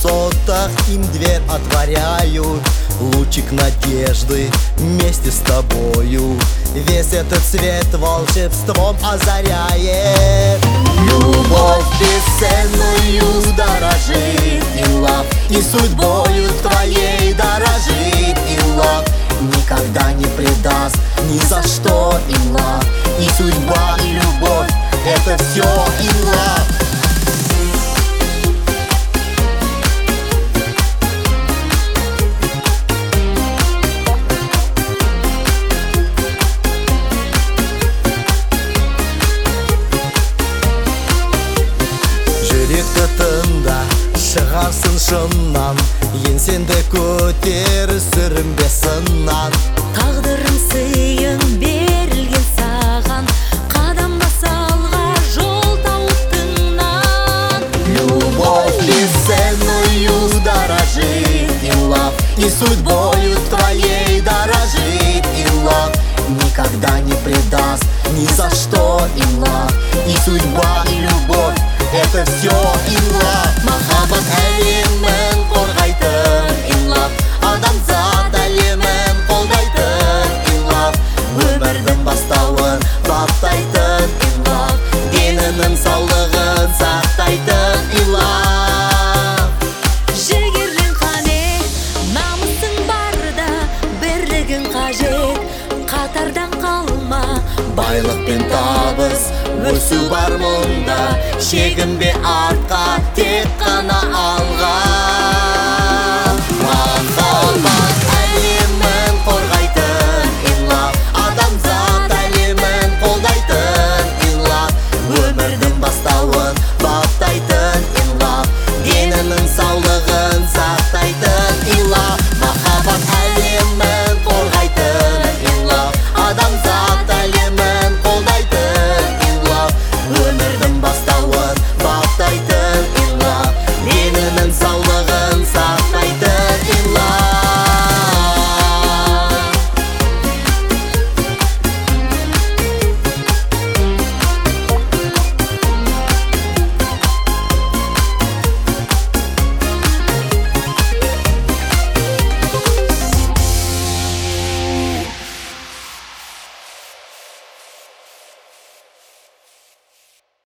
высотах им дверь отворяют. Лучик надежды вместе с тобою весь этот свет волшебством озаряет. Любовь бесценную дорожит и love, и судьбою твоей дорожит и love. Никогда не предаст ни за что и love. И судьба, и любовь — это все и love. Тында шығарсың шыннан, еңсеңді көтер сүрінбе сыннан. Тағдырым сыйың берілген саған, қадам басалға жол тауыптыңнан. Любовь бесценную дорожит и love, и судьбою твоей дорожит и love. Никогда не предаст ни за что и love. И судьба, и любовь — это все и love. Махаббат әлемін қорғайтын и love, адамзат әлемін қолдайтын и love. Өмірдің бастауын баптайтын и love, денінің саулығын сақтайтын и love. Жігерлен қане, намысың барда, бірлігің қажет, қатардан қалма. Байлық пен табыс өсу бар мұнда, шегінбе артқа, тек қана алға.